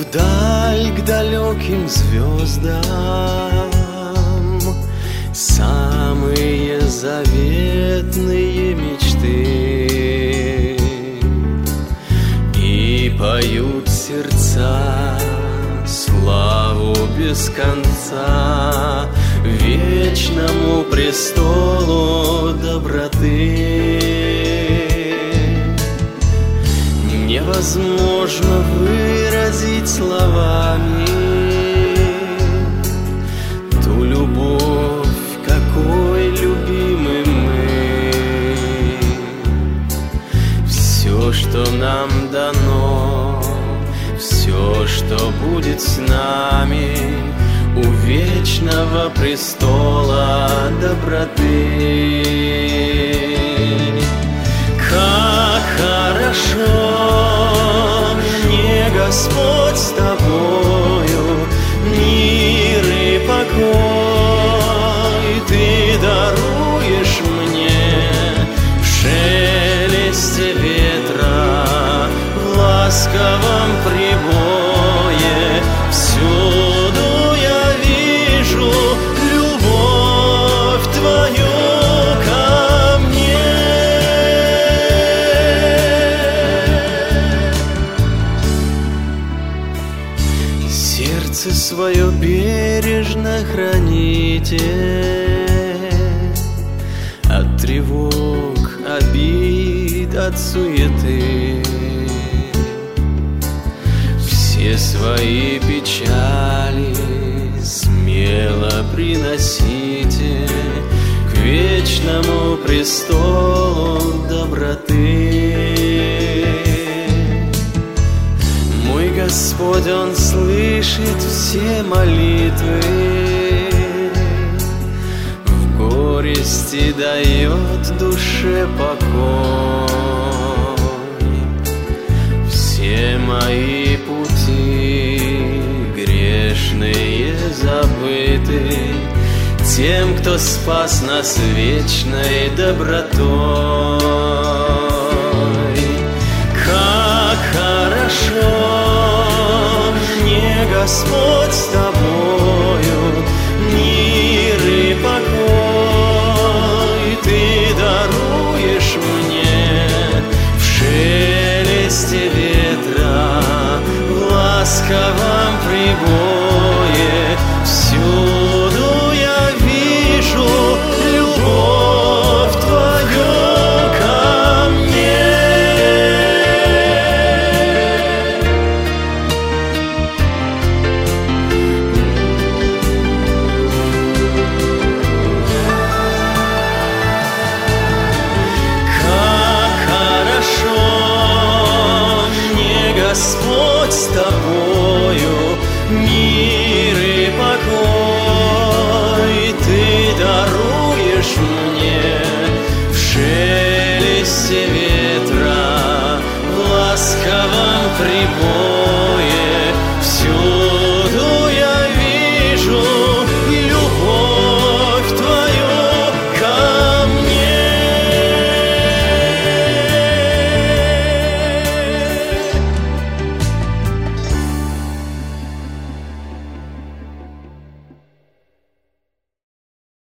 Вдаль к далеким звездам, самые заветные мечты, и поют сердца славу без конца вечному престолу доброты. Невозможно выразить словами ту любовь, какой любимы мы. Все, что нам дано, все, что будет с нами у вечного престола доброты. Как хорошо, мне, Господь, с Тобою, мир и покой Ты даруешь мне в шелесте ветра, в ласковом прибое. Всюду я вижу любовь Твою ко мне. Сердце свое бережно храните от тревог, обид, от суеты. Все свои печали смело приносите к вечному престолу доброты. Мой Господь, Он слышит все молитвы, в горести дает душе покой. Все мои пути грешные забыты тем, кто спас нас вечной добротой. Как хорошо мне, Господь, с Тобою, мир и покой Ты даруешь мне в шелесте ветра, в ласковом прибое. Всюду я вижу любовь Твою ко мне. Господь, с Тобою, мир и покой Ты даруешь мне в шелесте ветра, в ласковом прибое.